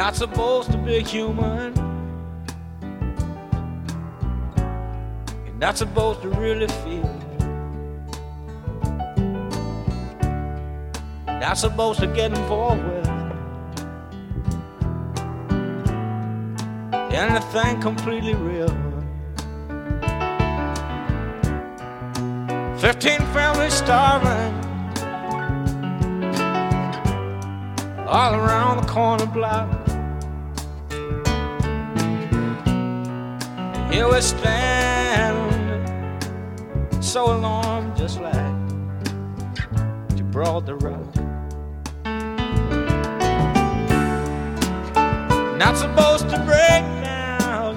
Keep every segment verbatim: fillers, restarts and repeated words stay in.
not supposed to be human. You're not supposed to really feel. You're not supposed to get involved with anything completely real. Fifteen families starving all around the corner block. And here we stand, so alarmed, just like you brought the rock. Not supposed to break down.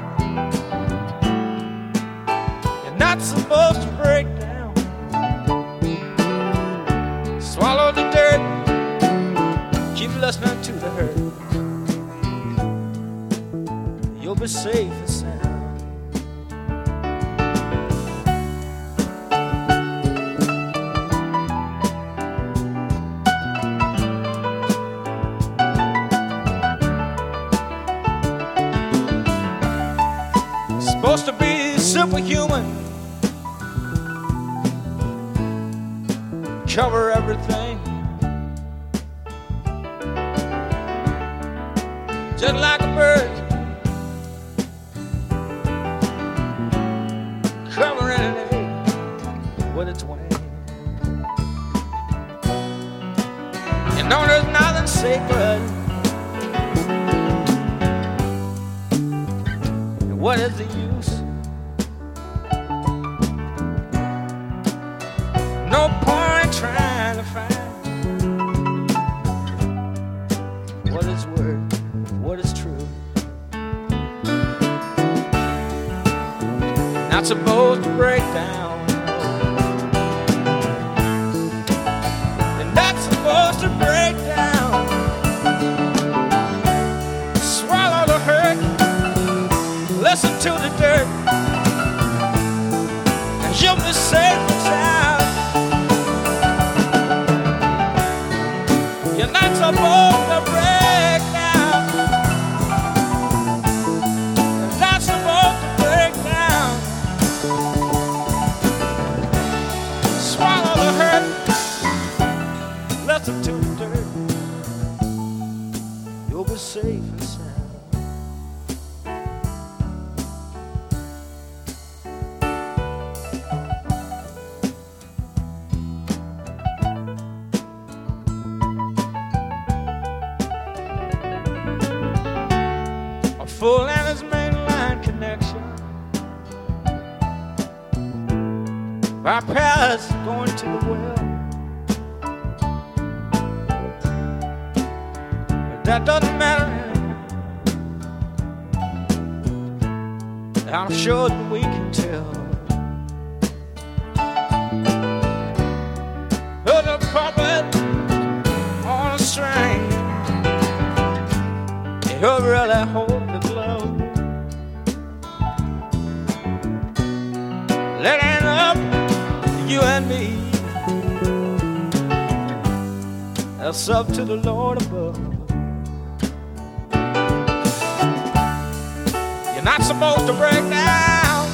You're not supposed to break down. Swallow the dirt. Keep listening to the hurt. You'll be safe and sound. Supposed to be superhuman, cover everything, just like a bird covering an egg with its wing. You know there's nothing sacred. What is the use? No point trying to find what is worth, what is true. Not supposed to break down. You're not supposed to break down. Swallow the hurt. Listen to the dirt, and you'll be safe and sound. You're not supposed to break down. You're not supposed to break down. Swallow the hurt. Listen to the dirt. You'll be safe and sound. Full and his mainline connection, bypass going to the well. But that doesn't matter. I'm sure that we can tell. Put a puppet on a string, you'll really hold the glow. Let it up, you and me. That's up to the Lord above. You're not supposed to break down.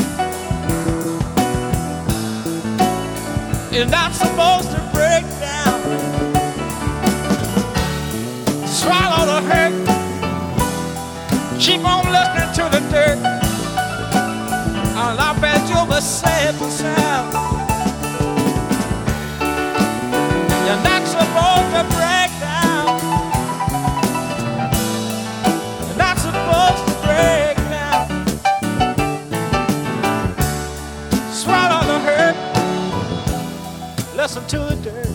You're not supposed to break down. Swallow the hurt. Keep on listening to the dirt, and I bet you'll be safe and sound. You're not supposed to break down. You're not supposed to break down. Swallow the hurt. Listen to the dirt.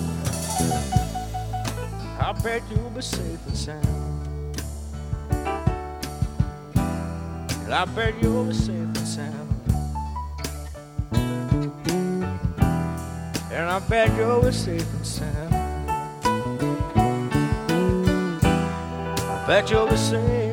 I bet you'll be safe and sound. And I bet you'll be safe and sound. And I bet you'll be safe and sound. I bet you'll be safe.